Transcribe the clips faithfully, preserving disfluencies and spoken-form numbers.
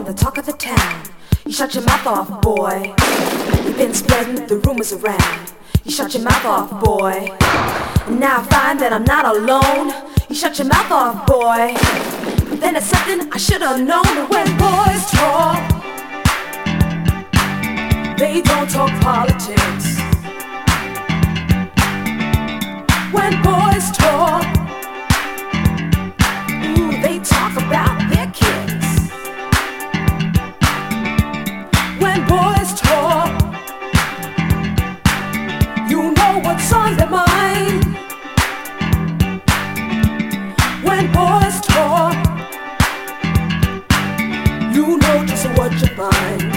the talk of the town. You shut your mouth off, boy. You've been spreading the rumors around. You shut your mouth off, boy. And now I find that I'm not alone. You shut your mouth off, boy. But then it's something I should have known. When boys talk, they don't talk politics. When boys talk, ooh, they talk about their kids. When boys talk, you know what's on their mind. When boys talk, you know just what you find.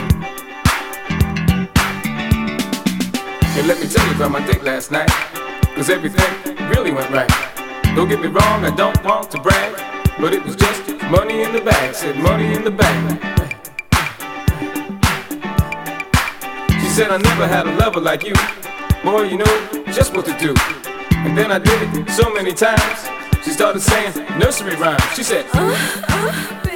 Hey, let me tell you about my date last night, 'cause everything really went right. Don't get me wrong, I don't want to brag, but it was just money in the bag. Said money in the bag. She said I never had a lover like you. Boy, you know just what to do. And then I did it so many times. She started saying nursery rhymes. She said, uh, uh,